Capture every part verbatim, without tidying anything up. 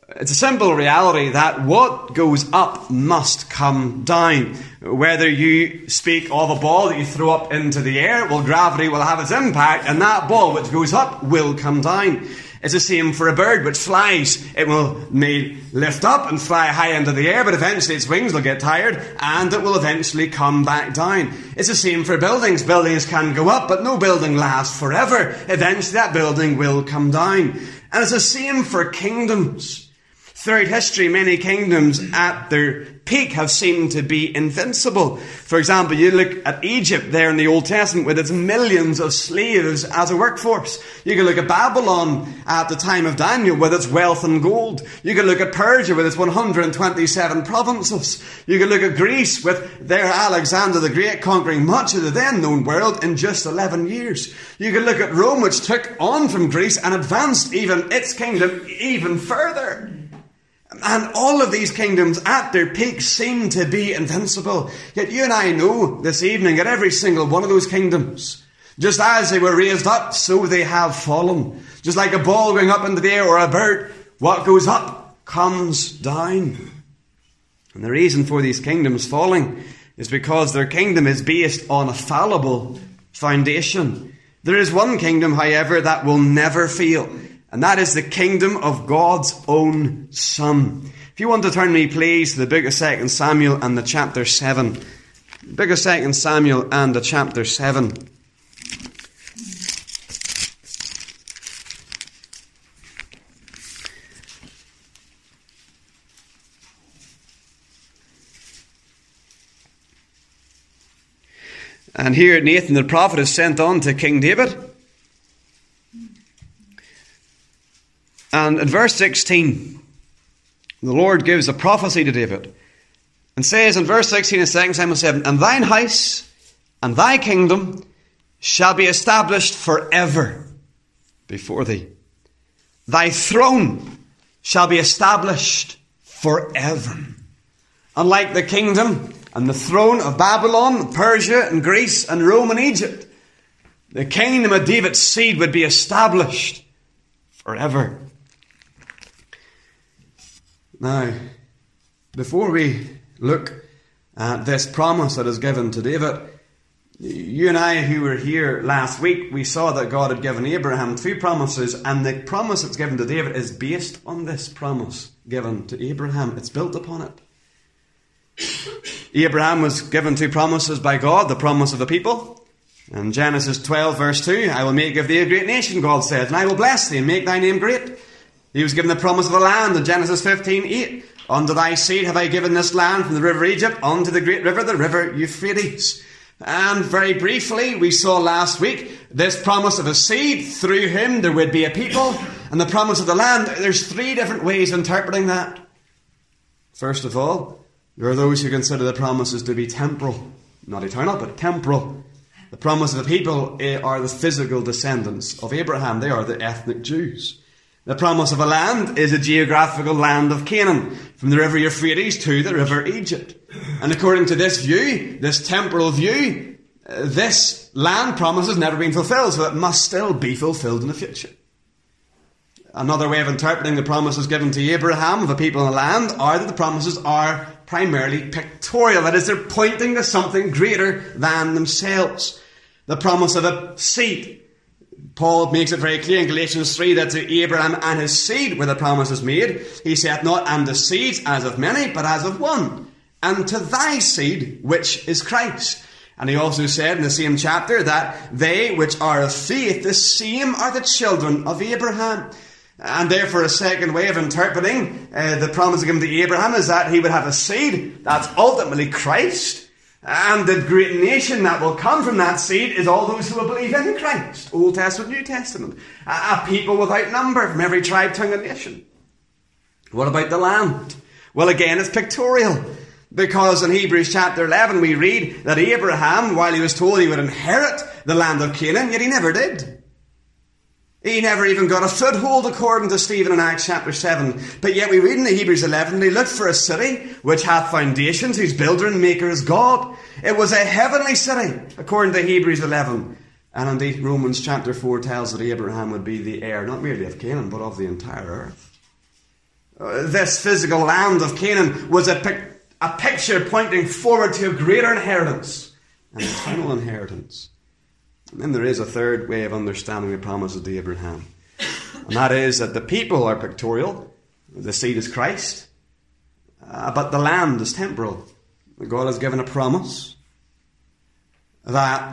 It's a simple reality that what goes up must come down. Whether you speak of a ball that you throw up into the air, well, gravity will have its impact, and that ball which goes up will come down. It's the same for a bird which flies. It will may lift up and fly high into the air, but eventually its wings will get tired, and it will eventually come back down. It's the same for buildings. Buildings can go up, but no building lasts forever. Eventually that building will come down. And it's the same for kingdoms. Throughout history, many kingdoms at their peak have seemed to be invincible. For example, you look at Egypt there in the Old Testament with its millions of slaves as a workforce. You can look at Babylon at the time of Daniel with its wealth and gold. You can look at Persia with its one hundred twenty-seven provinces. You can look at Greece with their Alexander the Great conquering much of the then known world in just eleven years. You can look at Rome, which took on from Greece and advanced even its kingdom even further. And all of these kingdoms at their peak seem to be invincible. Yet you and I know this evening that every single one of those kingdoms, just as they were raised up, so they have fallen. Just like a ball going up into the air or a bird, what goes up comes down. And the reason for these kingdoms falling is because their kingdom is based on a fallible foundation. There is one kingdom, however, that will never fail. And that is the kingdom of God's own Son. If you want to turn me, please, to the book of Second Samuel and the chapter seven. The book of Second Samuel and the chapter seven. And here Nathan the prophet is sent on to King David. And in verse sixteen, the Lord gives a prophecy to David and says in verse sixteen of Second Samuel seven, "And thine house and thy kingdom shall be established forever before thee. Thy throne shall be established forever." Unlike the kingdom and the throne of Babylon, Persia and Greece and Rome and Egypt, the kingdom of David's seed would be established forever. Now, before we look at this promise that is given to David, you and I who were here last week, we saw that God had given Abraham two promises, and the promise that's given to David is based on this promise given to Abraham. It's built upon it. Abraham was given two promises by God, the promise of the people. In Genesis twelve verse two, "I will make of thee a great nation," God says, "and I will bless thee and make thy name great." He was given the promise of the land in Genesis fifteen eight. "Unto thy seed have I given this land from the river Egypt unto the great river, the river Euphrates." And very briefly, we saw last week this promise of a seed through whom there would be a people, and the promise of the land. There's three different ways of interpreting that. First of all, there are those who consider the promises to be temporal. Not eternal, but temporal. The promise of the people are the physical descendants of Abraham. They are the ethnic Jews. The promise of a land is a geographical land of Canaan, from the river Euphrates to the river Egypt. And according to this view, this temporal view, uh, this land promise has never been fulfilled, so it must still be fulfilled in the future. Another way of interpreting the promises given to Abraham of a people and a land are that the promises are primarily pictorial. That is, they're pointing to something greater than themselves. The promise of a seed. Paul makes it very clear in Galatians three that to Abraham and his seed were the promises made. He saith not, "And the seeds as of many, but as of one. And to thy seed, which is Christ." And he also said in the same chapter that they which are of faith, the same are the children of Abraham. And therefore a second way of interpreting uh, the promise given to Abraham is that he would have a seed that's ultimately Christ. And the great nation that will come from that seed is all those who will believe in Christ. Old Testament, New Testament. A, a people without number from every tribe, tongue and nation. What about the land? Well, again, it's pictorial. Because in Hebrews chapter eleven we read that Abraham, while he was told he would inherit the land of Canaan, yet he never did. He never even got a foothold, according to Stephen in Acts chapter seven. But yet we read in the Hebrews eleven, they looked for a city which hath foundations, whose builder and maker is God. It was a heavenly city, according to Hebrews eleven. And indeed Romans chapter four tells that Abraham would be the heir, not merely of Canaan, but of the entire earth. Uh, this physical land of Canaan was a, pic- a picture pointing forward to a greater inheritance, an eternal inheritance. And then there is a third way of understanding the promises to Abraham. And that is that the people are pictorial, the seed is Christ, uh, but the land is temporal. God has given a promise that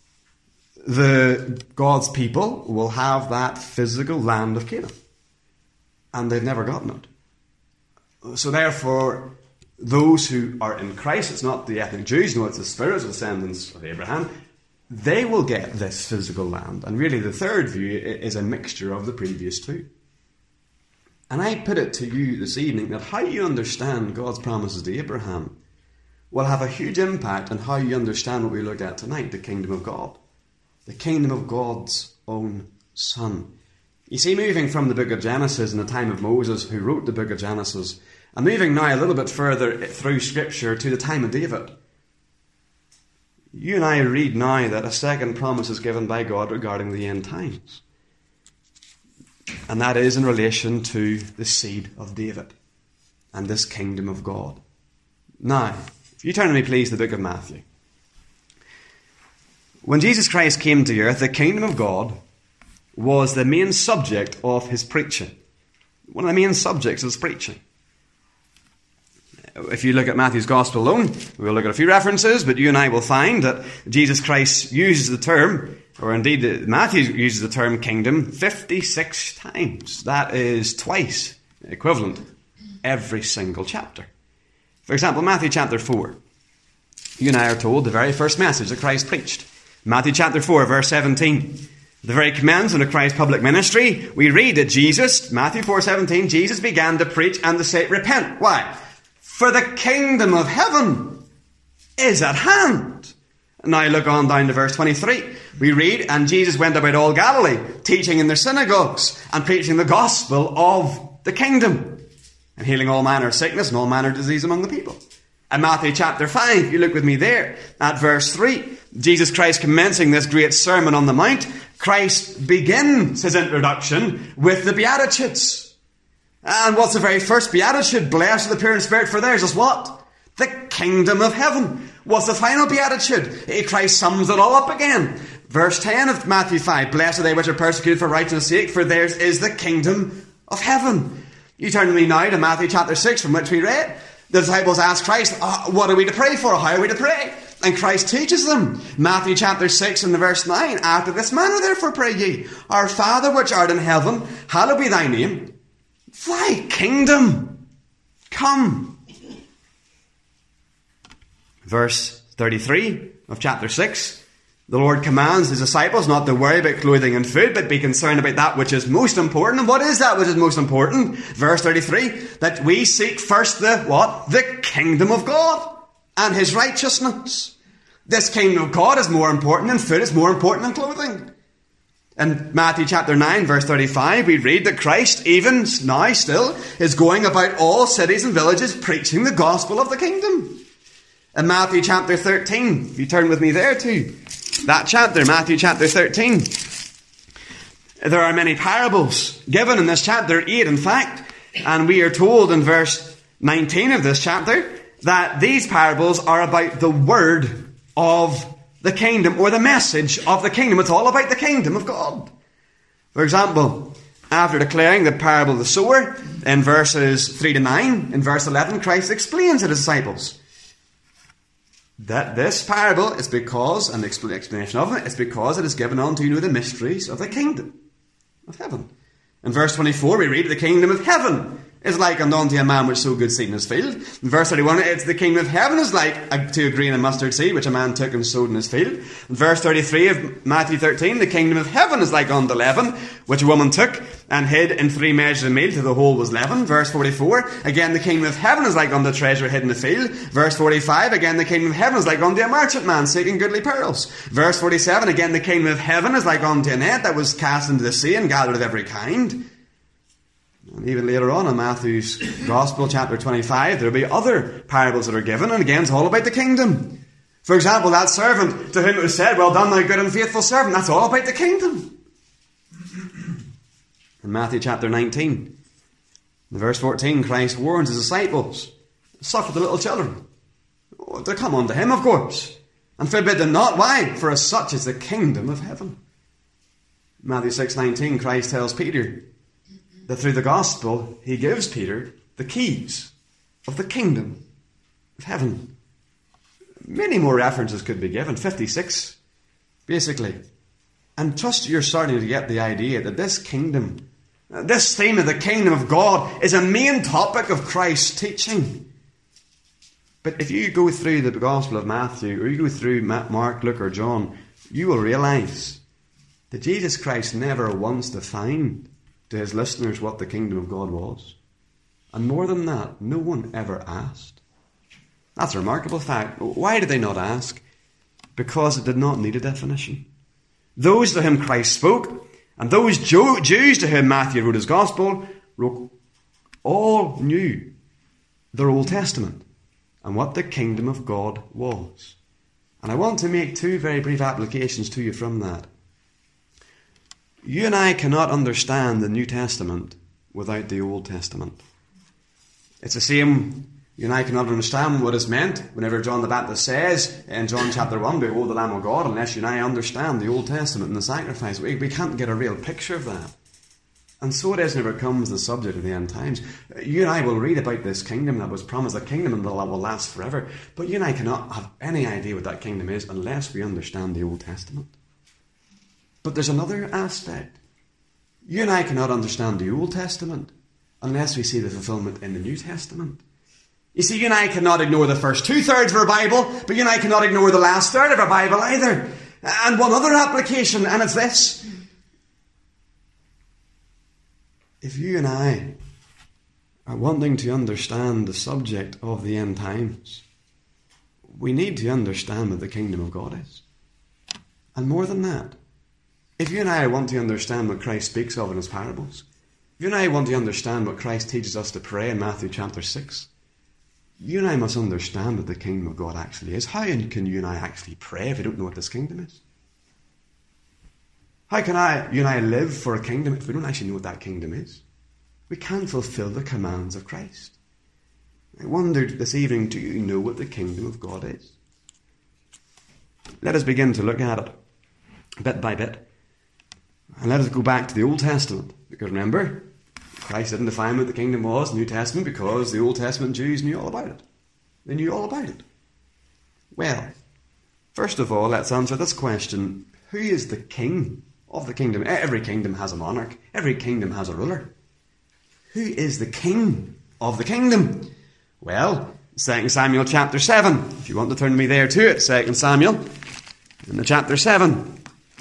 the God's people will have that physical land of Canaan. And they've never gotten it. So therefore, those who are in Christ, it's not the ethnic Jews, no, it's the spiritual descendants of Abraham, they will get this physical land. And really the third view is a mixture of the previous two. And I put it to you this evening that how you understand God's promises to Abraham will have a huge impact on how you understand what we look at tonight, the kingdom of God. The kingdom of God's own Son. You see, moving from the book of Genesis in the time of Moses, who wrote the book of Genesis, and moving now a little bit further through Scripture to the time of David, you and I read now that a second promise is given by God regarding the end times. And that is in relation to the seed of David and this kingdom of God. Now, if you turn to me please to the book of Matthew. When Jesus Christ came to earth, the kingdom of God was the main subject of his preaching. One of the main subjects of his preaching. If you look at Matthew's Gospel alone, we'll look at a few references, but you and I will find that Jesus Christ uses the term, or indeed Matthew uses the term kingdom fifty-six times. That is twice equivalent every single chapter. For example, Matthew chapter four. You and I are told the very first message that Christ preached. Matthew chapter four, verse seventeen. The very commencement of Christ's public ministry, we read that Jesus, Matthew four seventeen, Jesus began to preach and to say, repent. Why? For the kingdom of heaven is at hand. Now look on down to verse twenty-three. We read, and Jesus went about all Galilee, teaching in their synagogues and preaching the gospel of the kingdom, and healing all manner of sickness and all manner of disease among the people. And Matthew chapter five, you look with me there at verse three. Jesus Christ commencing this great Sermon on the Mount, Christ begins his introduction with the Beatitudes. And what's the very first Beatitude? Blessed are the pure in spirit, for theirs is what? The kingdom of heaven. What's the final Beatitude? Christ sums it all up again. Verse ten of Matthew five, blessed are they which are persecuted for righteousness' sake, for theirs is the kingdom of heaven. You turn to me now to Matthew chapter six, from which we read. The disciples ask Christ, oh, what are we to pray for? How are we to pray? And Christ teaches them. Matthew chapter six and verse nine. After this manner therefore pray ye, our Father which art in heaven, hallowed be thy name. Thy kingdom come. Verse thirty-three of chapter six. The Lord commands his disciples not to worry about clothing and food, but be concerned about that which is most important. And what is that which is most important? Verse thirty-three. That we seek first the what? The kingdom of God and his righteousness. This kingdom of God is more important than food, it's more important than clothing. In Matthew chapter nine, verse thirty-five, we read that Christ, even now still, is going about all cities and villages preaching the gospel of the kingdom. In Matthew chapter thirteen, if you turn with me there too, that chapter, Matthew chapter thirteen, there are many parables given in this chapter, eight in fact, and we are told in verse nineteen of this chapter that these parables are about the word of the kingdom, or the message of the kingdom. It's all about the kingdom of God. For example, after declaring the parable of the sower in verses three to nine, in verse eleven, Christ explains to his disciples that this parable is because, and the explanation of it, is because it is given unto you the mysteries of the kingdom of heaven. In verse twenty-four, we read, the kingdom of heaven is like unto a man which sowed good seed in his field. In verse thirty-one, it's the kingdom of heaven is like a, to a grain of mustard seed, which a man took and sowed in his field. In verse thirty-three of Matthew thirteen, the kingdom of heaven is like unto leaven, which a woman took and hid in three measures of meal till the whole was leavened. Verse forty-four, again, the kingdom of heaven is like unto treasure hid in the field. Verse forty-five, again, the kingdom of heaven is like unto a merchant man seeking goodly pearls. Verse forty-seven, again, the kingdom of heaven is like unto a net that was cast into the sea and gathered of every kind. And even later on in Matthew's Gospel, chapter twenty-five, there will be other parables that are given, and again, it's all about the kingdom. For example, that servant to whom it was said, well done, thou good and faithful servant, that's all about the kingdom. In Matthew chapter nineteen, In verse fourteen, Christ warns his disciples, suffer the little children. To come unto him, of course, and forbid them not. Why? For as such is the kingdom of heaven. Matthew six nineteen, Christ tells Peter that through the gospel he gives Peter the keys of the kingdom of heaven. Many more references could be given, fifty-six basically. And trust you're starting to get the idea that this kingdom, this theme of the kingdom of God, is a main topic of Christ's teaching. But if you go through the Gospel of Matthew, or you go through Mark, Luke, or John, you will realise that Jesus Christ never once defined to his listeners what the kingdom of God was. And more than that, no one ever asked. That's a remarkable fact. Why did they not ask? Because it did not need a definition. Those to whom Christ spoke, and those Jews to whom Matthew wrote his Gospel, wrote, all knew their Old Testament and what the kingdom of God was. And I want to make two very brief applications to you from that. You and I cannot understand the New Testament without the Old Testament. It's the same, you and I cannot understand what is meant whenever John the Baptist says in John chapter one, behold the Lamb of God, unless you and I understand the Old Testament and the sacrifice. We, we can't get a real picture of that. And so it is whenever it comes to the subject of the end times. You and I will read about this kingdom that was promised, a kingdom that will last forever. But you and I cannot have any idea what that kingdom is unless we understand the Old Testament. But there's another aspect. You and I cannot understand the Old Testament unless we see the fulfillment in the New Testament. You see, you and I cannot ignore the first two-thirds of our Bible, but you and I cannot ignore the last third of our Bible either. And one other application, and it's this. If you and I are wanting to understand the subject of the end times, we need to understand what the kingdom of God is. And more than that, if you and I want to understand what Christ speaks of in his parables, if you and I want to understand what Christ teaches us to pray in Matthew chapter six, you and I must understand what the kingdom of God actually is. How can you and I actually pray if we don't know what this kingdom is? How can I, you and I live for a kingdom if we don't actually know what that kingdom is? We can't fulfill the commands of Christ. I wondered this evening, do you know what the kingdom of God is? Let us begin to look at it bit by bit. And let us go back to the Old Testament. Because remember, Christ didn't define what the kingdom was, New Testament, because the Old Testament Jews knew all about it. They knew all about it. Well, first of all, let's answer this question. Who is the king of the kingdom? Every kingdom has a monarch. Every kingdom has a ruler. Who is the king of the kingdom? Well, Second Samuel chapter seven. If you want to turn me there to it, Second Samuel, in the chapter seven.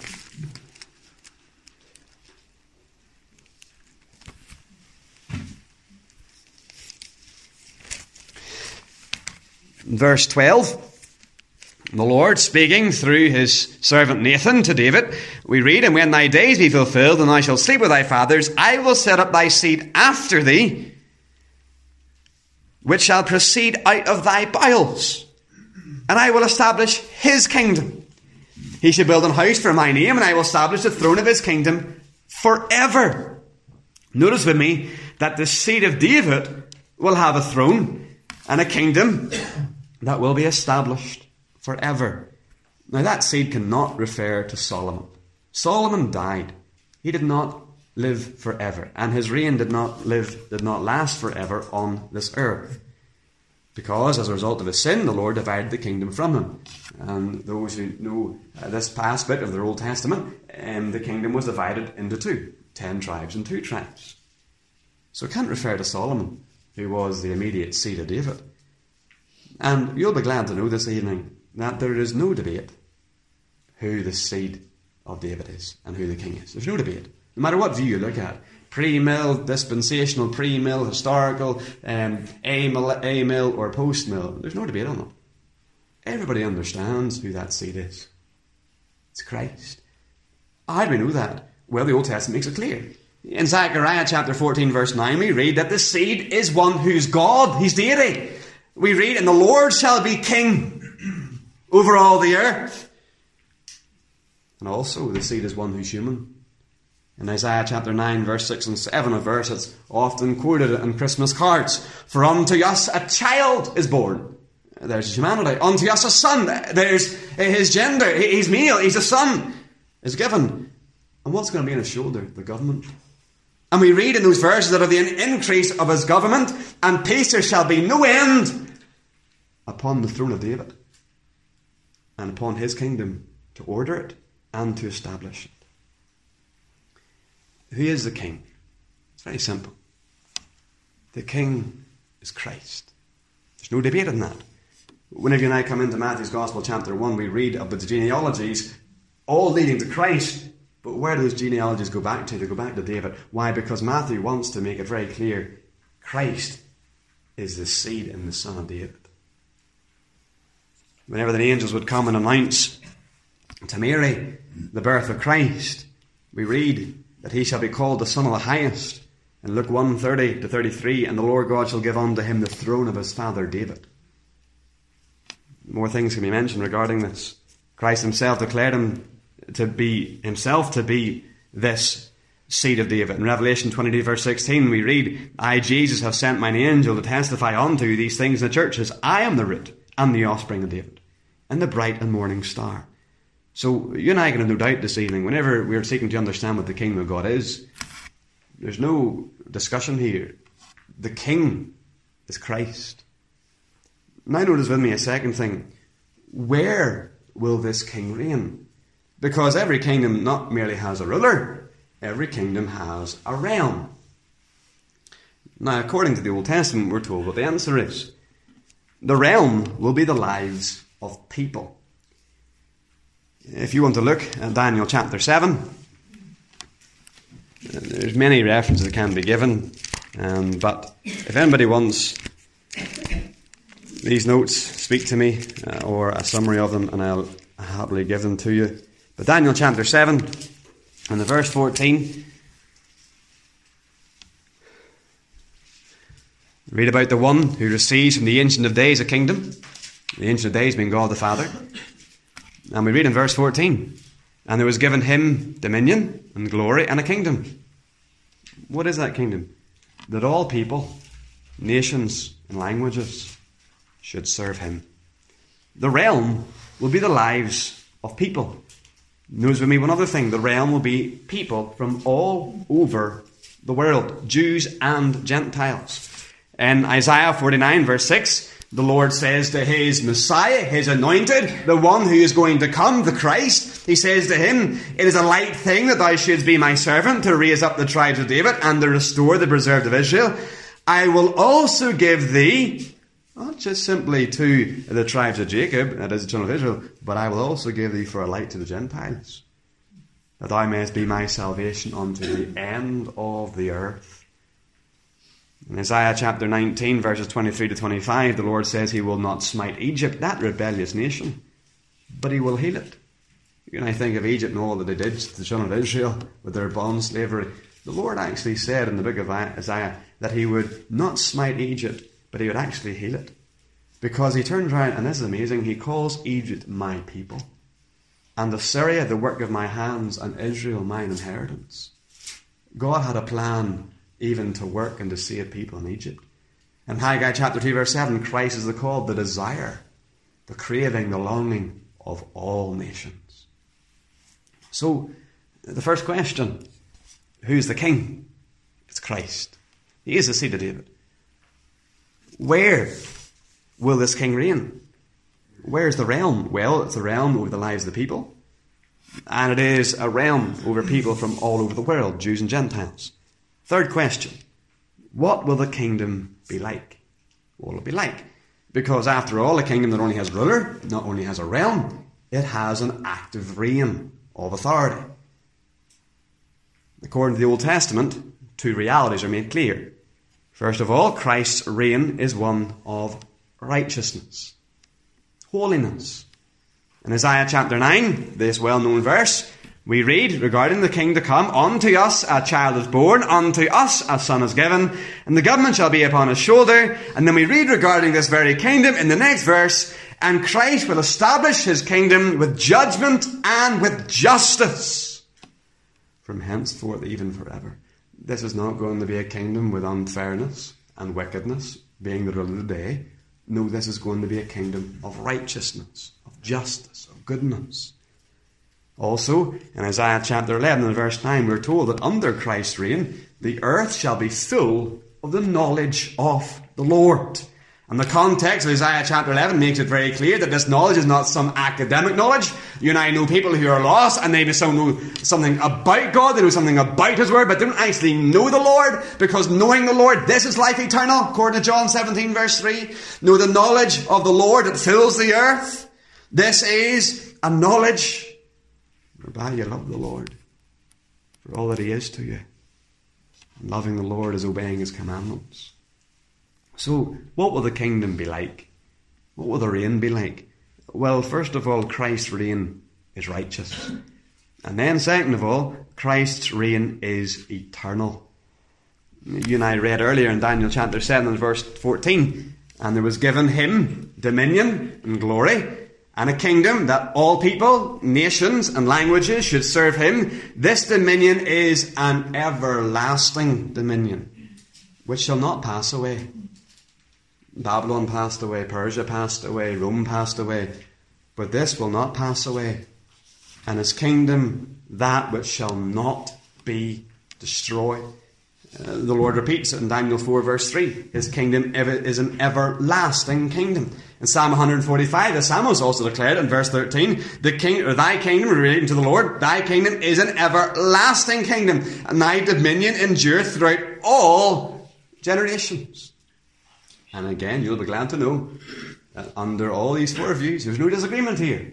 Verse twelve. The Lord speaking through his servant Nathan to David, we read, and when thy days be fulfilled, and thou shalt sleep with thy fathers, I will set up thy seed after thee, which shall proceed out of thy bowels, and I will establish his kingdom. He shall build an house for my name, and I will establish the throne of his kingdom forever. Notice with me that the seed of David will have a throne and a kingdom that will be established forever. Now that seed cannot refer to Solomon. Solomon died. He did not live forever, and his reign did not live, did not last forever on this earth. Because as a result of his sin, the Lord divided the kingdom from him. And those who know uh, this past bit of their Old Testament, um, the kingdom was divided into two. Ten tribes and two tribes. So it can't refer to Solomon, who was the immediate seed of David. And you'll be glad to know this evening that there is no debate who the seed of David is and who the king is. There's no debate. No matter what view you look at, pre-mill, dispensational, pre-mill, historical, um, a-mill, a-mill or post-mill, there's no debate on it. Everybody understands who that seed is. It's Christ. How do we know that? Well, the Old Testament makes it clear. In Zechariah chapter fourteen verse nine we read that the seed is one who's God, he's deity. We read, and the Lord shall be king over all the earth. And also the seed is one who's human. In Isaiah chapter nine, verse six and seven, a verse that's often quoted in Christmas cards. For unto us a child is born. There's his humanity. Unto us a son. There's his gender. He's male. He's a son. Is given. And what's going to be on his shoulder? The government. And we read in those verses that of the increase of his government and peace there shall be no end upon the throne of David and upon his kingdom to order it and to establish it. Who is the king? It's very simple. The king is Christ. There's no debate on that. Whenever you and I come into Matthew's Gospel chapter one, we read of the genealogies all leading to Christ. But where do those genealogies go back to? They go back to David. Why? Because Matthew wants to make it very clear Christ is the seed and the son of David. Whenever the angels would come and announce to Mary the birth of Christ, we read that he shall be called the Son of the Highest. In Luke one, thirty to thirty-three, and the Lord God shall give unto him the throne of his father David. More things can be mentioned regarding this. Christ himself declared him to be himself to be this seed of David. In Revelation twenty-two, verse sixteen, we read, I, Jesus, have sent mine angel to testify unto these things in the churches. I am the root and the offspring of David, and the bright and morning star. So you and I can have no doubt this evening, whenever we're seeking to understand what the kingdom of God is, there's no discussion here. The king is Christ. Now notice with me a second thing. Where will this king reign? Because every kingdom not merely has a ruler, every kingdom has a realm. Now, according to the Old Testament, we're told what the answer is. The realm will be the lives of people. If you want to look at Daniel chapter seven, there's many references that can be given, um, but if anybody wants these notes, speak to me, uh, or a summary of them, and I'll happily give them to you. But Daniel chapter seven, and the verse fourteen, read about the one who receives from the Ancient of Days a kingdom, the Ancient of Days being God the Father. And we read in verse fourteen, and there was given him dominion and glory and a kingdom. What is that kingdom? That all people, nations and languages should serve him. The realm will be the lives of people. Notice with me one other thing. The realm will be people from all over the world, Jews and Gentiles. In Isaiah forty-nine, verse six, the Lord says to his Messiah, his anointed, the one who is going to come, the Christ, he says to him, it is a light thing that thou shouldst be my servant to raise up the tribes of David and to restore the preserved of Israel. I will also give thee, not just simply to the tribes of Jacob, that is the children of Israel, but I will also give thee for a light to the Gentiles, that thou mayest be my salvation unto the end of the earth. In Isaiah chapter nineteen, verses twenty-three to twenty-five, the Lord says he will not smite Egypt, that rebellious nation, but he will heal it. You and I think of Egypt and all that they did to the children of Israel with their bond slavery. The Lord actually said in the book of Isaiah that he would not smite Egypt, but he would actually heal it. Because he turns around, and this is amazing, he calls Egypt my people, and Assyria the work of my hands, and Israel mine inheritance. God had a plan even to work and to save people in Egypt. In Haggai chapter two, verse seven, Christ is the called, the desire, the craving, the longing of all nations. So, the first question, who's the king? It's Christ. He is the seed of David. Where will this king reign? Where's the realm? Well, it's a realm over the lives of the people. And it is a realm over people from all over the world, Jews and Gentiles. Third question, what will the kingdom be like? What will it be like? Because after all, a kingdom that only has a ruler, not only has a realm, it has an active reign of authority. According to the Old Testament, two realities are made clear. First of all, Christ's reign is one of righteousness, holiness. In Isaiah chapter nine, this well-known verse, we read regarding the king to come, unto us a child is born, unto us a son is given, and the government shall be upon his shoulder. And then we read regarding this very kingdom in the next verse, and Christ will establish his kingdom with judgment and with justice from henceforth even forever. This is not going to be a kingdom with unfairness and wickedness being the rule of the day. No, this is going to be a kingdom of righteousness, of justice, of goodness. Also, in Isaiah chapter eleven and verse nine, we're told that under Christ's reign, the earth shall be full of the knowledge of the Lord. And the context of Isaiah chapter eleven makes it very clear that this knowledge is not some academic knowledge. You and I know people who are lost and they know something about God, they know something about His Word, but they don't actually know the Lord, because knowing the Lord, this is life eternal, according to John seventeen verse three. Know the knowledge of the Lord that fills the earth. This is a knowledge whereby you love the Lord for all that He is to you. And loving the Lord is obeying His commandments. So, what will the kingdom be like? What will the reign be like? Well, first of all, Christ's reign is righteous. And then, second of all, Christ's reign is eternal. You and I read earlier in Daniel chapter seven and verse fourteen, and there was given Him dominion and glory, and a kingdom that all people, nations and languages should serve Him. This dominion is an everlasting dominion, which shall not pass away. Babylon passed away, Persia passed away, Rome passed away, but this will not pass away. And His kingdom, that which shall not be destroyed. Uh, the Lord repeats it in Daniel four verse three. His kingdom is an everlasting kingdom. In Psalm one forty-five, the psalmist also declared in verse thirteen, the king, or thy kingdom, relating to the Lord, thy kingdom is an everlasting kingdom, and thy dominion endureth throughout all generations. And again, you'll be glad to know that under all these four views, there's no disagreement here.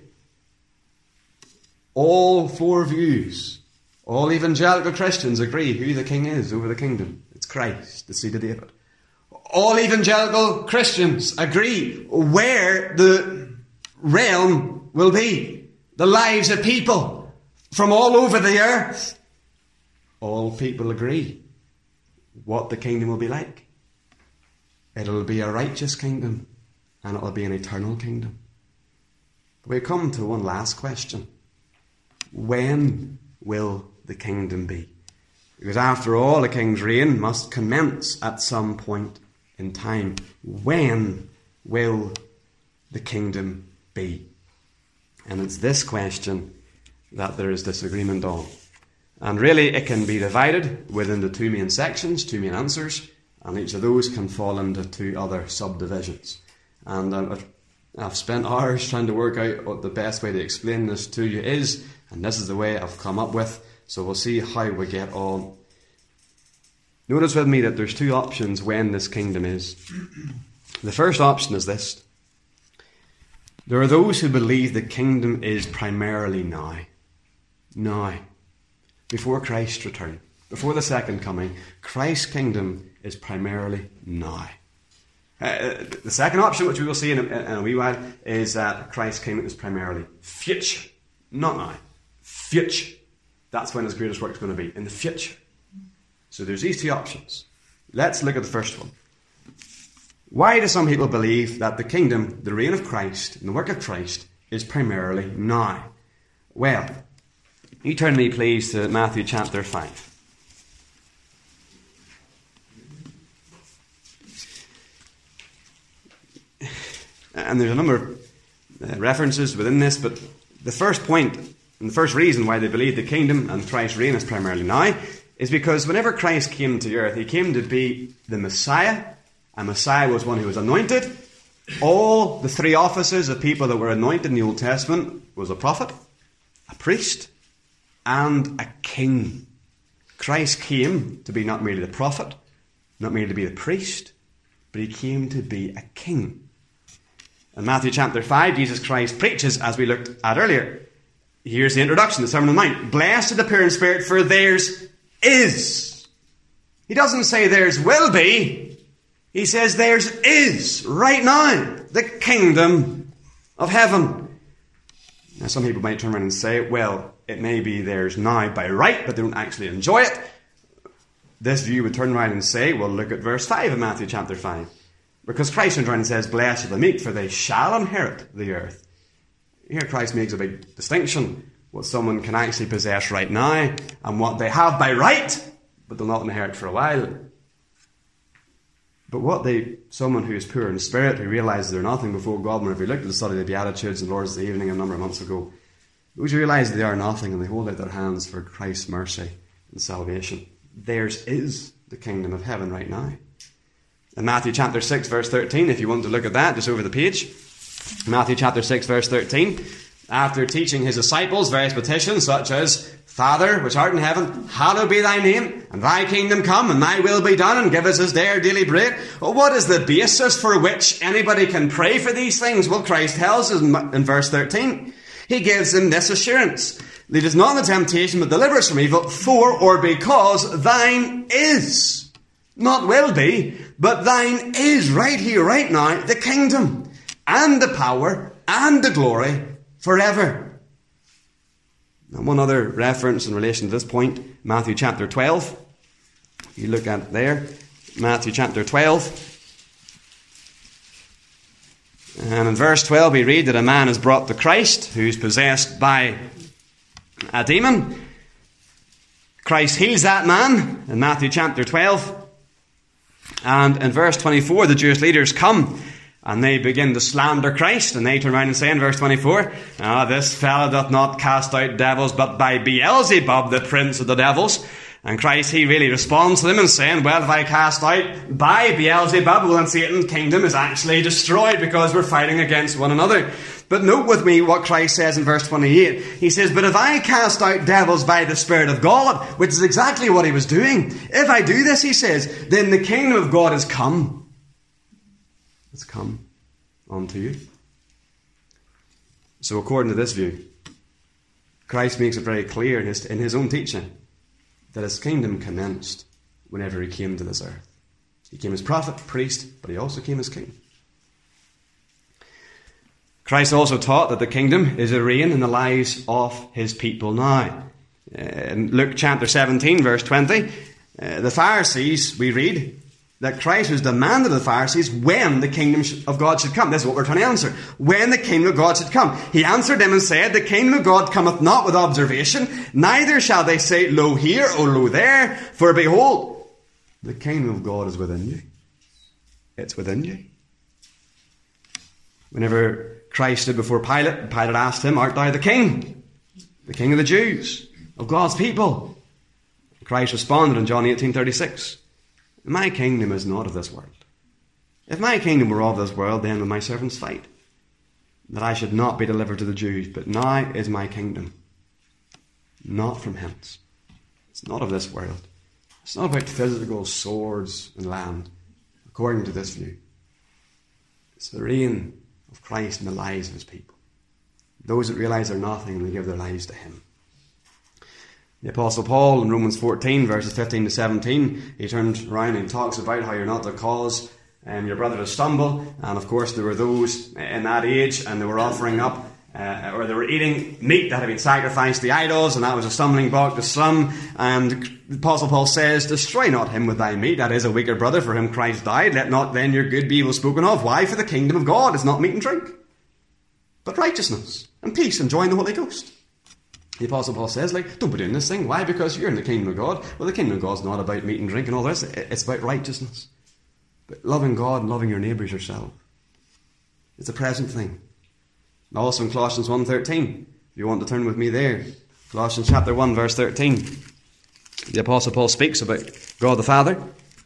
All four views, all evangelical Christians agree who the king is over the kingdom. It's Christ, the seed of David. All evangelical Christians agree where the realm will be. The lives of people from all over the earth. All people agree what the kingdom will be like. It'll be a righteous kingdom, and it'll be an eternal kingdom. We come to one last question. When will the kingdom be? Because after all, a king's reign must commence at some point in time. When will the kingdom be? And it's this question that there is disagreement on. And really, it can be divided within the two main sections, two main answers. And each of those can fall into two other subdivisions. And um, I've spent hours trying to work out what the best way to explain this to you is. And this is the way I've come up with. So we'll see how we get on. Notice with me that there's two options when this kingdom is. The first option is this. There are those who believe the kingdom is primarily now. Now. Before Christ's return. Before the second coming. Christ's kingdom is primarily now. Uh, the second option, which we will see in a, in a wee while, is that Christ's kingdom is primarily future. Not now. Future. That's when His greatest work is going to be. In the future. So there's these two options. Let's look at the first one. Why do some people believe that the kingdom, the reign of Christ, and the work of Christ is primarily now? Well, you turn me please to Matthew chapter five. And there's a number of uh, references within this, but the first point, and the first reason why they believe the kingdom and Christ's reign is primarily now, is because whenever Christ came to earth, He came to be the Messiah, and Messiah was one who was anointed. All the three offices of people that were anointed in the Old Testament was a prophet, a priest, and a king. Christ came to be not merely the prophet, not merely to be the priest, but He came to be a king. In Matthew chapter five, Jesus Christ preaches, as we looked at earlier. Here's the introduction, the Sermon on the Mount. Blessed are the poor in spirit, for theirs is. He doesn't say theirs will be. He says theirs is, right now, the kingdom of heaven. Now, some people might turn around and say, well, it may be theirs now by right, but they don't actually enjoy it. This view would turn around and say, well, look at verse five of Matthew chapter five. Because Christ turns around and says, blessed are the meek, for they shall inherit the earth. Here Christ makes a big distinction what someone can actually possess right now and what they have by right, but they'll not inherit for a while. But what they, someone who is poor in spirit, who realises they're nothing before God, whenever we looked at the study of the Beatitudes and Lord's Day evening a number of months ago, those who realise they are nothing and they hold out their hands for Christ's mercy and salvation, theirs is the kingdom of heaven right now. In Matthew chapter six verse thirteen, if you want to look at that, just over the page, Matthew chapter six verse thirteen, after teaching his disciples various petitions such as, Father, which art in heaven, hallowed be thy name, and thy kingdom come, and thy will be done, and give us this day our daily bread. Well, what is the basis for which anybody can pray for these things? Well, Christ tells us in verse thirteen. He gives them this assurance. Lead us not into temptation, but deliver us from evil, for or because thine is, not will be, but thine is right here, right now, the kingdom, and the power, and the glory, forever. And one other reference in relation to this point, Matthew chapter twelve. You look at it there, Matthew chapter twelve. And in verse twelve we read that a man is brought to Christ who's possessed by a demon. Christ heals that man in Matthew chapter twelve. And in verse twenty-four the Jewish leaders come and they begin to slander Christ, and they turn around and say in verse twenty-four, ah, this fellow doth not cast out devils, but by Beelzebub, the prince of the devils. And Christ, he really responds to them and saying, well, if I cast out by Beelzebub, well, then Satan's kingdom is actually destroyed because we're fighting against one another. But note with me what Christ says in verse twenty-eight. He says, but if I cast out devils by the Spirit of God, which is exactly what he was doing, if I do this, he says, then the kingdom of God is come. It's come unto you. So according to this view, Christ makes it very clear in his, in his own teaching that his kingdom commenced whenever he came to this earth. He came as prophet, priest, but he also came as king. Christ also taught that the kingdom is a reign in the lives of his people now. In Luke chapter seventeen, verse twenty, uh, the Pharisees, we read, that Christ was demanded of the Pharisees when the kingdom of God should come. This is what we're trying to answer. When the kingdom of God should come. He answered them and said, the kingdom of God cometh not with observation, neither shall they say, lo here, or lo there, for behold, the kingdom of God is within you. It's within you. Whenever Christ stood before Pilate, Pilate asked him, art thou the king? The king of the Jews, of God's people? Christ responded in John eighteen thirty-six. My kingdom is not of this world. If my kingdom were of this world, then would my servants fight, that I should not be delivered to the Jews. But now is my kingdom not from hence. It's not of this world. It's not about physical swords and land, according to this view. It's the reign of Christ in the lives of his people. Those that realise they're nothing and they give their lives to him. The Apostle Paul in Romans fourteen, verses fifteen to seventeen, he turns around and talks about how you're not to cause um, your brother to stumble. And of course there were those in that age, and they were offering up, uh, or they were eating meat that had been sacrificed to idols, and that was a stumbling block to some. And the Apostle Paul says, destroy not him with thy meat, that is a weaker brother for whom Christ died. Let not then your good be evil spoken of. Why? For the kingdom of God is not meat and drink, but righteousness and peace and joy in the Holy Ghost. The Apostle Paul says, like, don't be doing this thing. Why? Because you're in the kingdom of God. Well, the kingdom of God's not about meat and drink and all this. It's about righteousness. But loving God and loving your neighbours yourself. It's a present thing. Also in Colossians one thirteen, if you want to turn with me there. Colossians chapter one, verse thirteen. The Apostle Paul speaks about God the Father.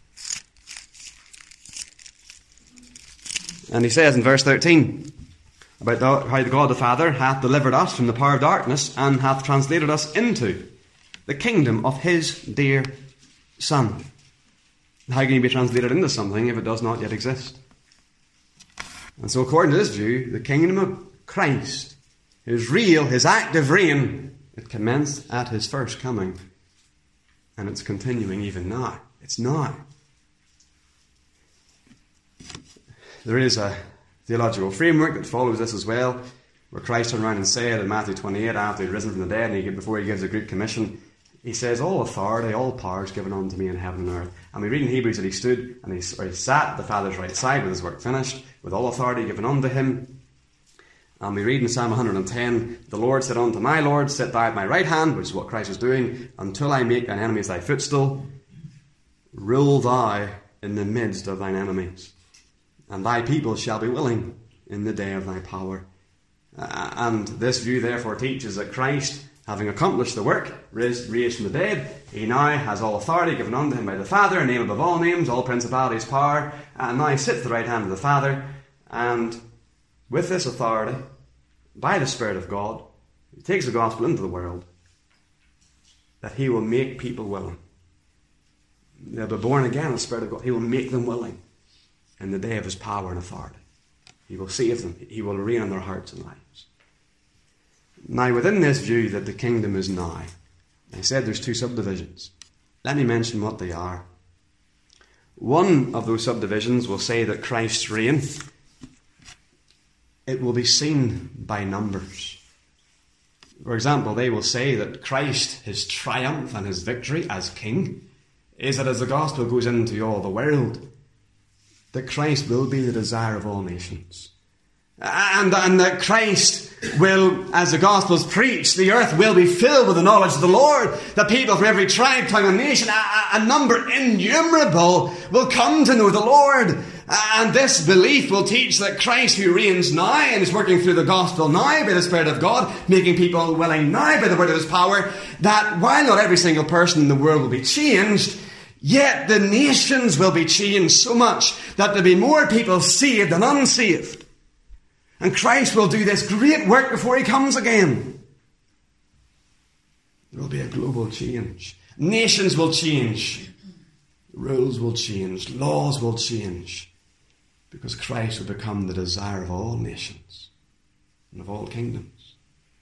And he says in verse thirteen, about the, how God the Father hath delivered us from the power of darkness and hath translated us into the kingdom of his dear Son. How can you be translated into something if it does not yet exist? And so according to this view, the kingdom of Christ, his real, his active reign, it commenced at his first coming. And it's continuing even now. It's now. There is a theological framework that follows this as well, where Christ turned around and said in Matthew twenty-eight, after he'd risen from the dead, and he, before he gives the Great Commission, he says, all authority, all power is given unto me in heaven and earth. And we read in Hebrews that he stood and he, or he sat at the Father's right side with his work finished, with all authority given unto him. And we read in Psalm one hundred ten, the Lord said unto my Lord, sit thou at my right hand, which is what Christ is doing, until I make thine enemies thy footstool. Rule thou in the midst of thine enemies, and thy people shall be willing in the day of thy power. Uh, and this view therefore teaches that Christ, having accomplished the work, raised, raised from the dead, he now has all authority given unto him by the Father, a name above all names, all principalities, power, and now sits at the right hand of the Father. And with this authority, by the Spirit of God, he takes the gospel into the world, that he will make people willing. They'll be born again in the Spirit of God. He will make them willing in the day of his power and authority. He will save them. He will reign in their hearts and lives. Now, within this view that the kingdom is now, I said there's two subdivisions. Let me mention what they are. One of those subdivisions will say that Christ's reign, it will be seen by numbers. For example, they will say that Christ, his triumph and his victory as king, is that as the gospel goes into all the world, that Christ will be the desire of all nations. And, and that Christ will, as the gospel is preached, the earth will be filled with the knowledge of the Lord. That people from every tribe, tongue and nation, a, a number innumerable, will come to know the Lord. And this belief will teach that Christ, who reigns now and is working through the gospel now by the Spirit of God, making people willing now by the word of his power, that while not every single person in the world will be changed, yet the nations will be changed so much that there'll be more people saved than unsaved. And Christ will do this great work before he comes again. There will be a global change. Nations will change. Rules will change. Laws will change. Because Christ will become the desire of all nations and of all kingdoms.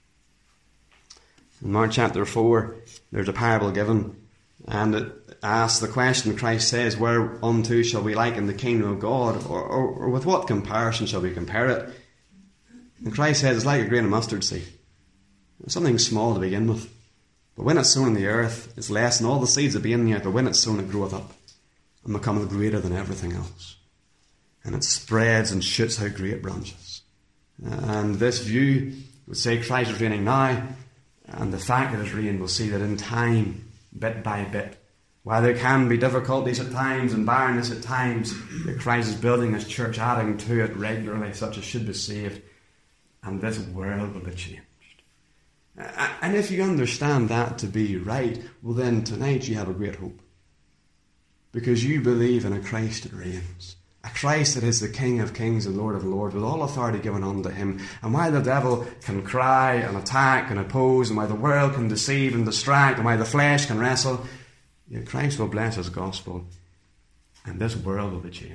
In Mark chapter four, there's a parable given. And it asks the question, Christ says, whereunto shall we liken the kingdom of God? Or, or, or with what comparison shall we compare it? And Christ says it's like a grain of mustard seed. It's something small to begin with. But when it's sown in the earth, it's less than all the seeds that be in the earth. But when it's sown, it groweth up and becometh greater than everything else. And it spreads and shoots out great branches. And this view would say Christ is reigning now. And the fact that his reign will see that in time, bit by bit, while there can be difficulties at times and barrenness at times, that Christ is building his church, adding to it regularly, such as should be saved. And this world will be changed. And if you understand that to be right, well then tonight you have a great hope. Because you believe in a Christ that reigns. A Christ that is the King of kings and Lord of lords, with all authority given unto him. And while the devil can cry and attack and oppose, and while the world can deceive and distract, and while the flesh can wrestle, yet Christ will bless his gospel, and this world will be changed.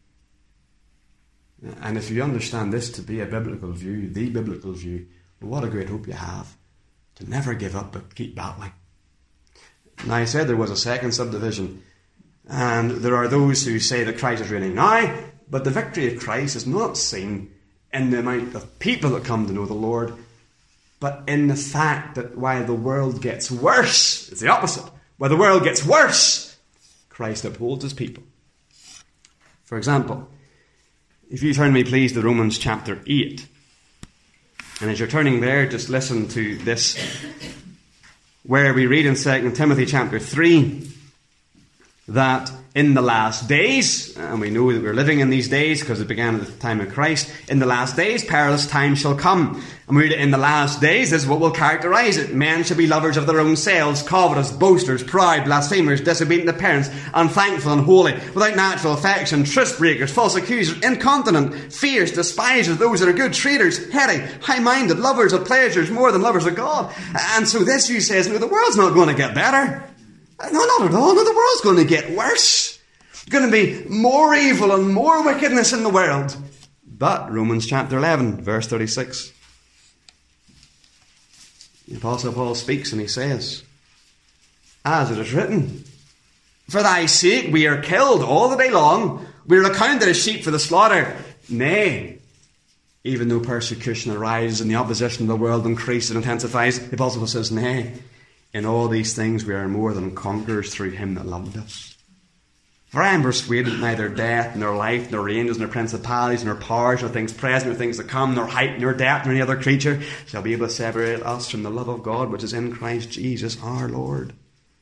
And if you understand this to be a biblical view, the biblical view, well, what a great hope you have to never give up but keep battling. Now, I said there was a second subdivision, and there are those who say that Christ is reigning now, but the victory of Christ is not seen in the amount of people that come to know the Lord, but in the fact that while the world gets worse, it's the opposite. While the world gets worse, Christ upholds his people. For example, if you turn me please to Romans chapter eight. And as you're turning there, just listen to this, where we read in Second Timothy chapter three, that in the last days, and we know that we're living in these days because it began at the time of Christ, in the last days perilous times shall come. And we read it, in the last days, this is what will characterize it. Men shall be lovers of their own selves, covetous, boasters, proud, blasphemers, disobedient to parents, unthankful, unholy, without natural affection, tryst breakers, false accusers, incontinent, fierce, despisers, those that are good, traitors, heady, high-minded, lovers of pleasures more than lovers of God. And so this view says, no, the world's not going to get better. No, not at all. No, the world's going to get worse. There's going to be more evil and more wickedness in the world. But Romans chapter eleven, verse thirty-six. The Apostle Paul speaks and he says, as it is written, for thy sake we are killed all the day long. We are accounted as sheep for the slaughter. Nay, even though persecution arises and the opposition of the world increases and intensifies, the Apostle Paul says, nay, in all these things we are more than conquerors through him that loved us. For I am persuaded that neither death, nor life, nor angels, nor principalities, nor powers, nor things present, nor things to come, nor height, nor depth, nor any other creature shall be able to separate us from the love of God which is in Christ Jesus our Lord.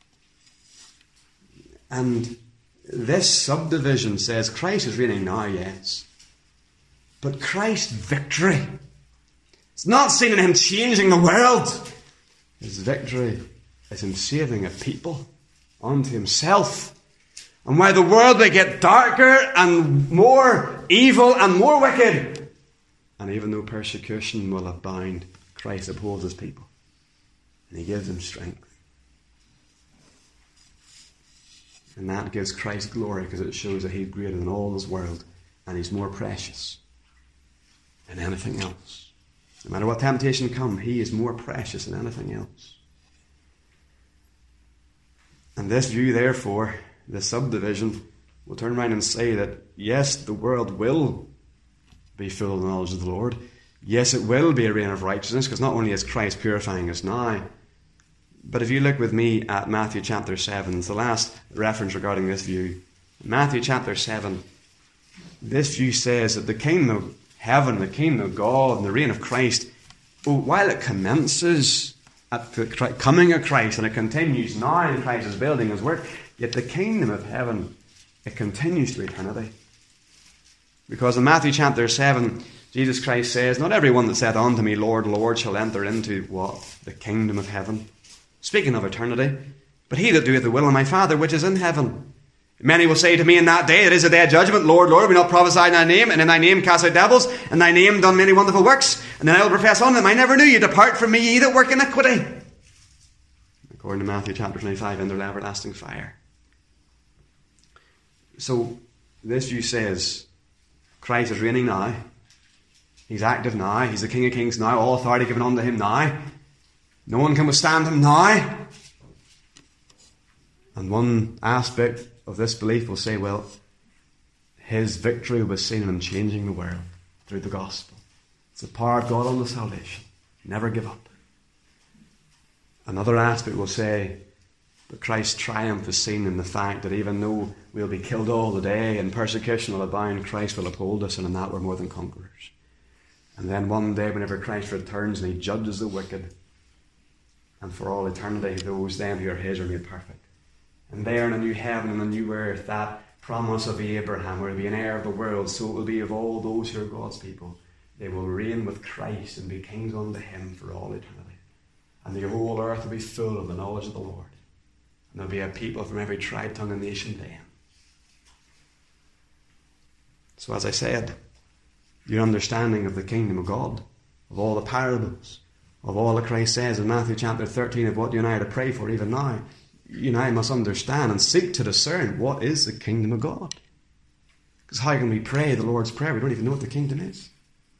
And this subdivision says Christ is reigning now, yes. But Christ's victory, it's not seen in him changing the world. His victory is in saving a people unto himself. And while the world may get darker and more evil and more wicked, and even though persecution will abound, Christ upholds his people. And he gives them strength. And that gives Christ glory because it shows that he's greater than all this world and he's more precious than anything else. No matter what temptation comes, he is more precious than anything else. And this view, therefore, the subdivision, will turn around and say that, yes, the world will be full of the knowledge of the Lord. Yes, it will be a reign of righteousness, because not only is Christ purifying us now, but if you look with me at Matthew chapter seven, it's the last reference regarding this view. Matthew chapter seven, this view says that the kingdom of heaven, the kingdom of God, and the reign of Christ, well, while it commences at the coming of Christ, and it continues now in Christ is building his work, yet the kingdom of heaven, it continues to eternity. Because in Matthew chapter seven, Jesus Christ says, not everyone that saith unto me, Lord, Lord, shall enter into what? The kingdom of heaven. Speaking of eternity. But he that doeth the will of my Father which is in heaven. Many will say to me in that day, it is a day of judgment, Lord, Lord, we not prophesied in thy name, and in thy name cast out devils, and in thy name done many wonderful works. And then I will profess unto them, I never knew you, depart from me, ye that work iniquity. According to Matthew chapter twenty-five, in their everlasting fire. So, this view says, Christ is reigning now. He's active now. He's the King of Kings now. All authority given unto him now. No one can withstand him now. And one aspect of this belief will say, well, his victory was seen in him changing the world through the gospel. It's the power of God unto salvation. Never give up. Another aspect will say, but Christ's triumph is seen in the fact that even though we'll be killed all the day and persecution will abound, Christ will uphold us, and in that we're more than conquerors. And then one day, whenever Christ returns and he judges the wicked, and for all eternity, those then who are his are made perfect. And there in a new heaven and a new earth, that promise of Abraham, where he'll be an heir of the world, so it will be of all those who are God's people. They will reign with Christ and be kings unto him for all eternity. And the whole earth will be full of the knowledge of the Lord. And there'll be a people from every tribe, tongue, and nation then. So as I said, your understanding of the kingdom of God, of all the parables, of all that Christ says in Matthew chapter thirteen, of what you and I are to pray for even now, you and I must understand and seek to discern what is the kingdom of God. Because how can we pray the Lord's Prayer? We don't even know what the kingdom is.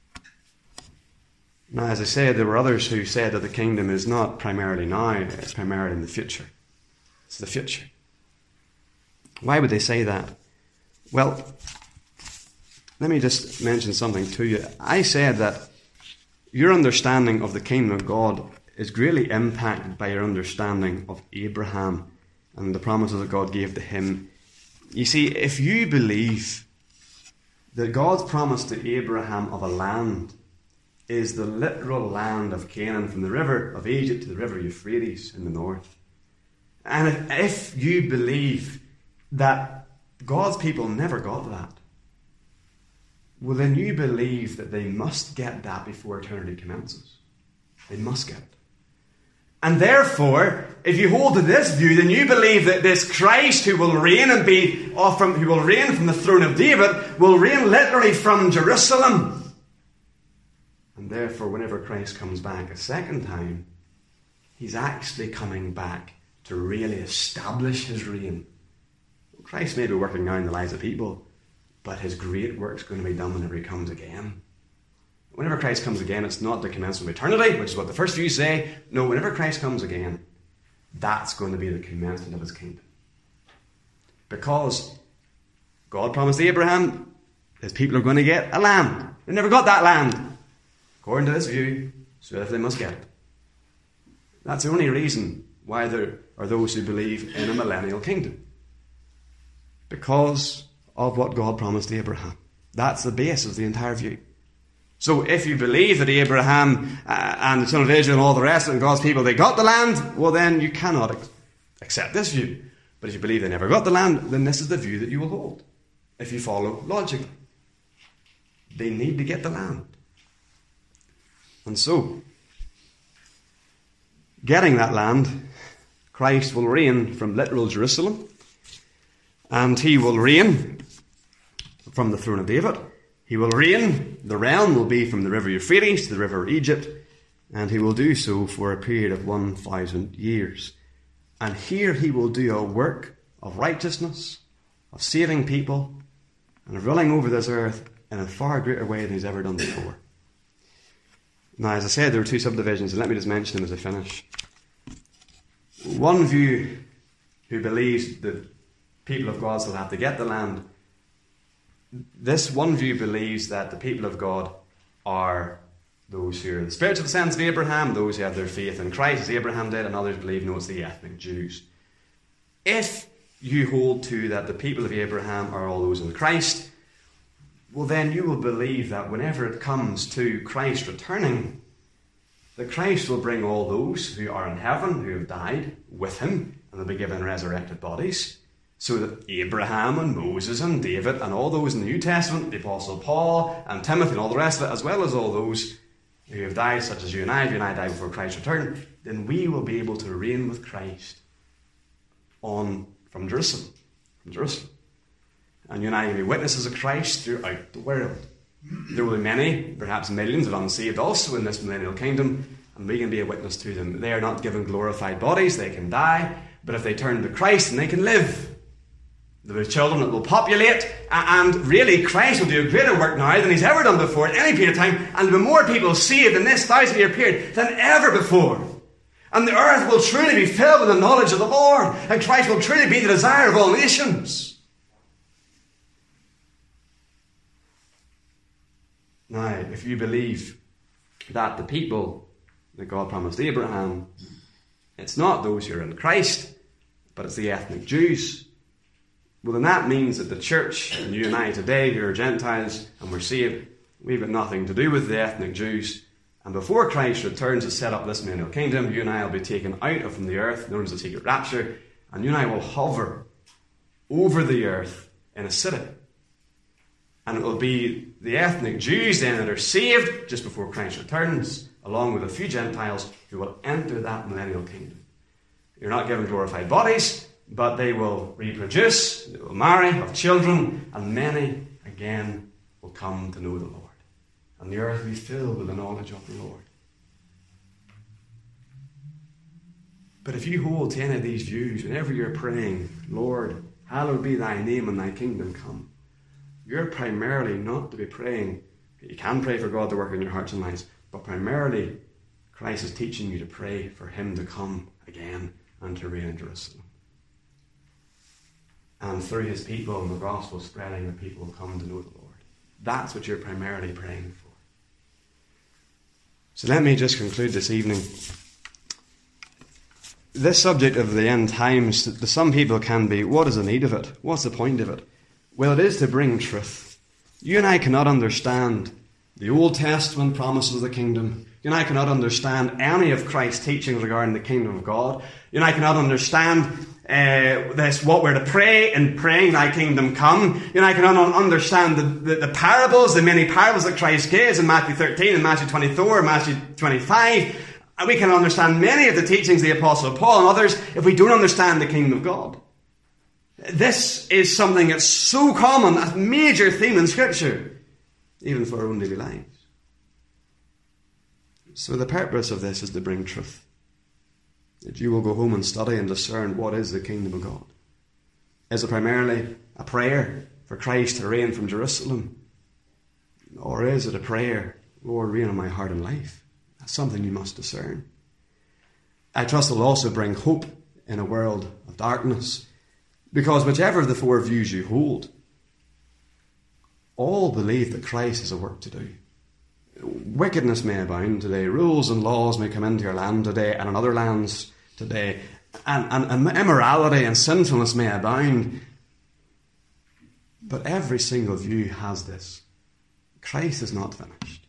Now, as I said, there were others who said that the kingdom is not primarily now, it's primarily in the future. It's the future. Why would they say that? Well, let me just mention something to you. I said that your understanding of the kingdom of God is greatly impacted by your understanding of Abraham and the promises that God gave to him. You see, if you believe that God's promise to Abraham of a land is the literal land of Canaan, from the river of Egypt to the river Euphrates in the north, and if you believe that God's people never got that, well, then you believe that they must get that before eternity commences. They must get it. And therefore, if you hold to this view, then you believe that this Christ who will reign and be off from, who will reign from the throne of David, will reign literally from Jerusalem. And therefore, whenever Christ comes back a second time, he's actually coming back to really establish his reign. Christ may be working now in the lives of people, but his great work's going to be done whenever he comes again. Whenever Christ comes again, it's not the commencement of eternity, which is what the first few say. No, whenever Christ comes again, that's going to be the commencement of his kingdom. Because God promised Abraham his people are going to get a land. They never got that land, according to this view, so therefore they must get it. That's the only reason why there are those who believe in a millennial kingdom. Because of what God promised Abraham. That's the base of the entire view. So if you believe that Abraham uh, and the children of Israel and all the rest of God's people, they got the land, well then you cannot ac- accept this view. But if you believe they never got the land, then this is the view that you will hold, if you follow logically. They need to get the land. And so, getting that land, Christ will reign from literal Jerusalem, and he will reign from the throne of David. He will reign, the realm will be from the river Euphrates to the river Egypt, and he will do so for a period of one thousand years. And here he will do a work of righteousness, of saving people, and of ruling over this earth in a far greater way than he's ever done before. Now, as I said, there are two subdivisions, and let me just mention them as I finish. One view who believes that people of God will have to get the land. This one view believes that the people of God are those who are in the spiritual sense of Abraham, those who have their faith in Christ as Abraham did, and others believe, no, it's the ethnic Jews. If you hold to that the people of Abraham are all those in Christ, well then you will believe that whenever it comes to Christ returning, that Christ will bring all those who are in heaven, who have died, with him, and they'll be given resurrected bodies. So that Abraham and Moses and David and all those in the New Testament, the Apostle Paul and Timothy and all the rest of it, as well as all those who have died, such as you and I, if you and I die before Christ's return, then we will be able to reign with Christ on from Jerusalem. From Jerusalem. And you and I will be witnesses of Christ throughout the world. There will be many, perhaps millions of unsaved also in this millennial kingdom, and we can be a witness to them. They are not given glorified bodies, they can die, but if they turn to Christ, then they can live. There will be children that will populate, and really Christ will do a greater work now than he's ever done before in any period of time, and there will be more people saved in this thousand year period than ever before. And the earth will truly be filled with the knowledge of the Lord, and Christ will truly be the desire of all nations. Now, if you believe that the people that God promised Abraham, it's not those who are in Christ, but it's the ethnic Jews, well then that means that the church, and you and I today who are Gentiles and we're saved, we've got nothing to do with the ethnic Jews. And before Christ returns to set up this millennial kingdom, you and I will be taken out of from the earth, known as the secret rapture, and you and I will hover over the earth in a city. And it will be the ethnic Jews then that are saved just before Christ returns, along with a few Gentiles who will enter that millennial kingdom. You're not given glorified bodies, but they will reproduce, they will marry, have children, and many again will come to know the Lord. And the earth will be filled with the knowledge of the Lord. But if you hold to any of these views, whenever you're praying, Lord, hallowed be thy name and thy kingdom come, you're primarily not to be praying. You can pray for God to work in your hearts and minds, but primarily Christ is teaching you to pray for him to come again and to reign in Jerusalem. And through his people and the gospel spreading, the people will come to know the Lord. That's what you're primarily praying for. So let me just conclude this evening. This subject of the end times, to some people can be, what is the need of it? What's the point of it? Well, it is to bring truth. You and I cannot understand the Old Testament promises of the kingdom. You and I cannot understand any of Christ's teachings regarding the kingdom of God. You and I cannot understand uh, this, what we're to pray in praying thy kingdom come. You and I cannot understand the, the, the parables, the many parables that Christ gives in Matthew thirteen and Matthew twenty-four, Matthew twenty-five. And we can understand many of the teachings of the Apostle Paul and others if we don't understand the kingdom of God. This is something that's so common, a major theme in Scripture, even for our own daily lives. So the purpose of this is to bring truth. That you will go home and study and discern what is the kingdom of God. Is it primarily a prayer for Christ to reign from Jerusalem? Or is it a prayer, Lord, reign in my heart and life? That's something you must discern. I trust it will also bring hope in a world of darkness. Because whichever of the four views you hold, all believe that Christ has a work to do. Wickedness may abound today. Rules and laws may come into your land today and in other lands today. And, and, and immorality and sinfulness may abound. But every single view has this. Christ is not finished.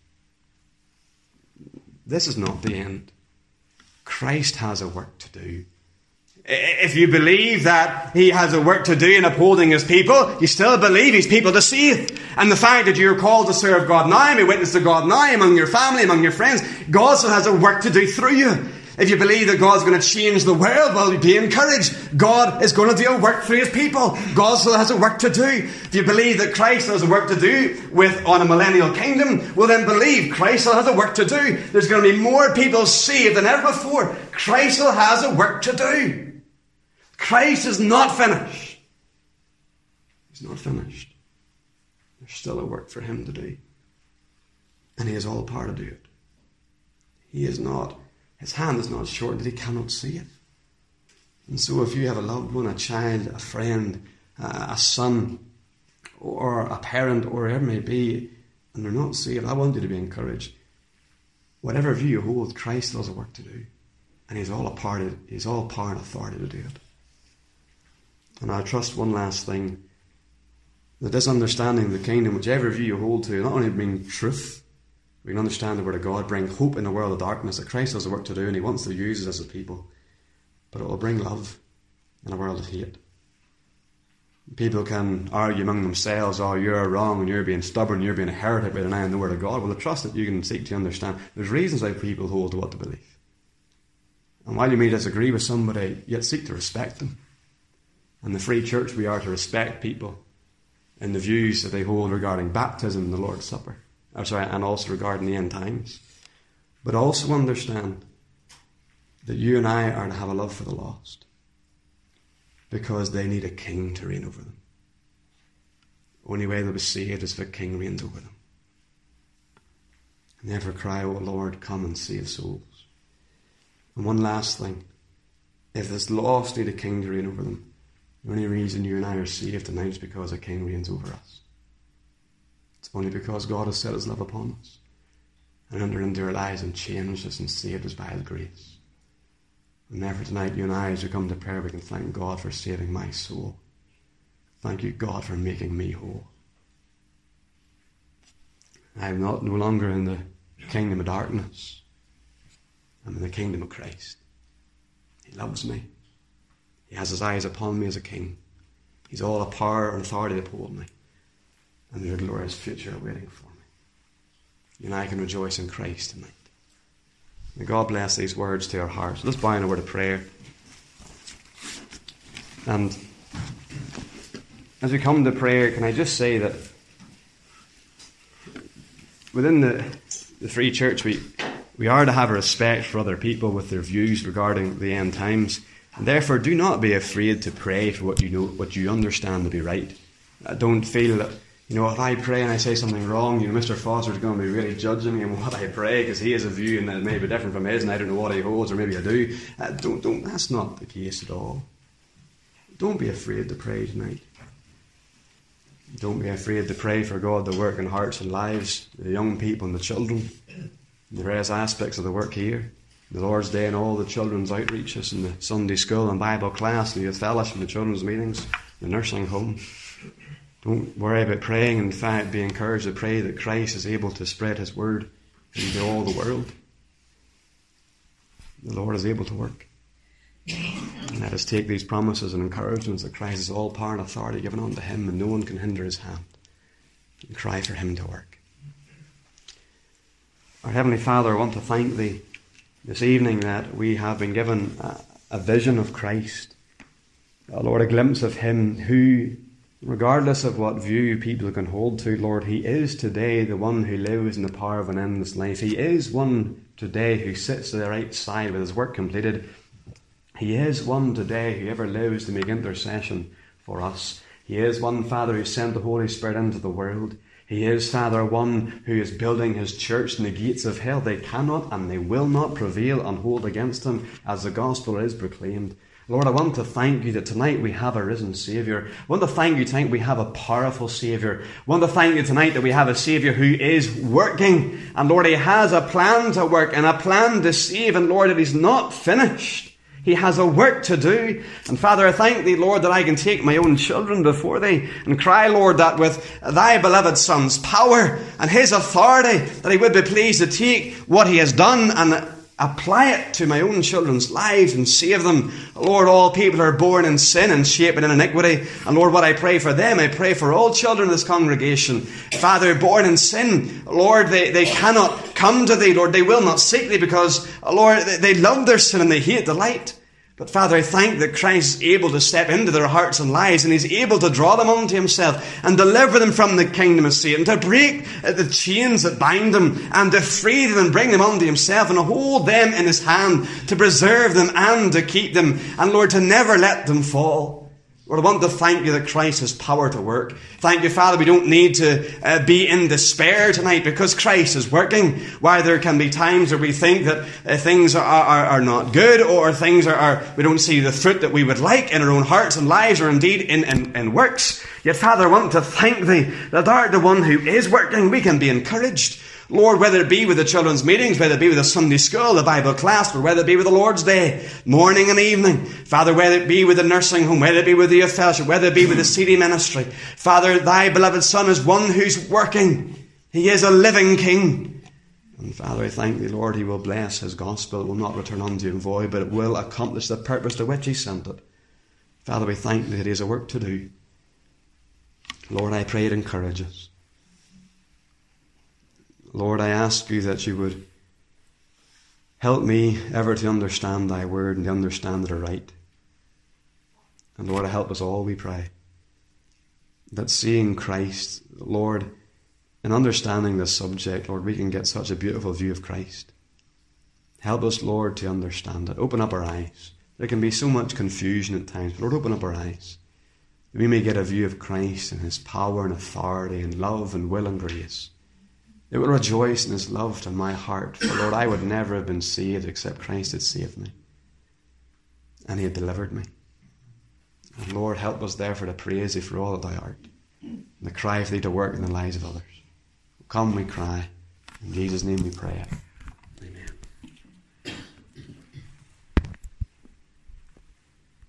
This is not the end. Christ has a work to do. If you believe that he has a work to do in upholding his people, you still believe his people to save. And the fact that you're called to serve God now, and be witness to God now, among your family, among your friends, God still has a work to do through you. If you believe that God's going to change the world, well, be encouraged. God is going to do a work through his people. God still has a work to do. If you believe that Christ has a work to do with on a millennial kingdom, well then believe Christ still has a work to do. There's going to be more people saved than ever before. Christ still has a work to do. Christ is not finished. He's not finished. There's still a work for him to do. And he is all power to do it. He is not, his hand is not short that he cannot see it. And so if you have a loved one, a child, a friend, a son, or a parent, or whoever it may be, and they're not saved, I want you to be encouraged. Whatever view you hold, Christ has a work to do. And he's all a part of, he's all power and authority to do it. And I trust one last thing, that this understanding of the kingdom, whichever view you hold to, not only bring truth, we can understand the word of God, bring hope in a world of darkness, that Christ has a work to do and he wants to use us as a people. But it will bring love in a world of hate. People can argue among themselves, oh, you're wrong and you're being stubborn, you're being a heretic by denying the word of God. Well, I trust that you can seek to understand. There's reasons why people hold to what to believe. And while you may disagree with somebody, yet seek to respect them. In the free church, we are to respect people in the views that they hold regarding baptism and the Lord's Supper. Or sorry, and also regarding the end times. But also understand that you and I are to have a love for the lost. Because they need a king to reign over them. The only way they'll be saved is if a king reigns over them. And never cry, oh Lord, come and save souls. And one last thing. If this lost need a king to reign over them, the only reason you and I are saved tonight is because a king reigns over us. It's only because God has set his love upon us and entered into our lives and changed us and saved us by his grace. And therefore tonight, you and I, as we come to prayer, we can thank God for saving my soul. Thank you, God, for making me whole. I am not no longer in the kingdom of darkness. I'm in the kingdom of Christ. He loves me. He has his eyes upon me as a king. He's all a power and authority to uphold me. And there's a glorious future waiting for me. You and I can rejoice in Christ tonight. May God bless these words to our hearts. Let's bow in a word of prayer. And as we come to prayer, can I just say that within the, the Free Church, we, we are to have a respect for other people with their views regarding the end times. And therefore, do not be afraid to pray for what you know, what you understand to be right. Uh, don't feel that, you know, if I pray and I say something wrong, you know, Mister Foster's going to be really judging me on what I pray because he has a view and it may be different from his and I don't know what he holds, or maybe I do. Uh, don't, don't. That's not the case at all. Don't be afraid to pray tonight. Don't be afraid to pray for God to work in hearts and lives, the young people and the children, the various aspects of the work here. The Lord's Day and all the children's outreaches and the Sunday school and Bible class and the youth fellowship and the children's meetings, the nursing home. Don't worry about praying. In fact, be encouraged to pray that Christ is able to spread his word into all the world. The Lord is able to work. And let us take these promises and encouragements that Christ is all power and authority given unto him and no one can hinder his hand. And cry for him to work. Our Heavenly Father, I want to thank thee this evening that we have been given a, a vision of Christ. Oh, Lord, a glimpse of him who, regardless of what view people can hold to, Lord, he is today the one who lives in the power of an endless life. He is one today who sits at the right side with his work completed. He is one today who ever lives to make intercession for us. He is one, Father, who sent the Holy Spirit into the world. He is, Father, one who is building his church, and the gates of hell, they cannot and they will not prevail and hold against him as the gospel is proclaimed. Lord, I want to thank you that tonight we have a risen Saviour. I want to thank you tonight we have a powerful Saviour. I want to thank you tonight that we have a Saviour who is working. And Lord, he has a plan to work and a plan to save. And Lord, it is not finished. He has a work to do. And Father, I thank Thee, Lord, that I can take my own children before Thee and cry, Lord, that with Thy beloved Son's power and His authority, that He would be pleased to take what He has done and apply it to my own children's lives and save them. Lord, all people are born in sin and shapen in iniquity. And Lord, what I pray for them, I pray for all children in this congregation. Father, born in sin, Lord, they, they cannot come to Thee, Lord. They will not seek Thee because, Lord, they, they love their sin and they hate the light. But Father, I thank that Christ is able to step into their hearts and lives, and He's able to draw them unto Himself and deliver them from the kingdom of Satan, to break the chains that bind them and to free them and bring them unto Himself and hold them in His hand, to preserve them and to keep them, and Lord, to never let them fall. Lord, I want to thank You that Christ has power to work. Thank You, Father, we don't need to uh, be in despair tonight because Christ is working. While there can be times where we think that uh, things are, are, are not good, or things are, are, we don't see the fruit that we would like in our own hearts and lives, or indeed in, in, in works. Yet, Father, I want to thank Thee that Thou art the one who is working. We can be encouraged. Lord, whether it be with the children's meetings, whether it be with the Sunday school, the Bible class, or whether it be with the Lord's Day, morning and evening. Father, whether it be with the nursing home, whether it be with the youth fellowship, whether it be with the city ministry. Father, Thy beloved Son is one who's working. He is a living King. And Father, I thank Thee, Lord, He will bless His gospel. It will not return unto Him void, but it will accomplish the purpose to which He sent it. Father, we thank Thee that He has a work to do. Lord, I pray it encourage us. Lord, I ask You that You would help me ever to understand Thy word and to understand it aright. And Lord, help us all, we pray, that seeing Christ, Lord, in understanding this subject, Lord, we can get such a beautiful view of Christ. Help us, Lord, to understand it. Open up our eyes. There can be so much confusion at times. Lord, open up our eyes, that we may get a view of Christ and His power and authority and love and will and grace. It will rejoice in His love to my heart. For Lord, I would never have been saved except Christ had saved me. And He had delivered me. And Lord, help us therefore to praise Thee for all that Thou art. And to cry for Thee to work in the lives of others. Come, we cry. In Jesus' name we pray.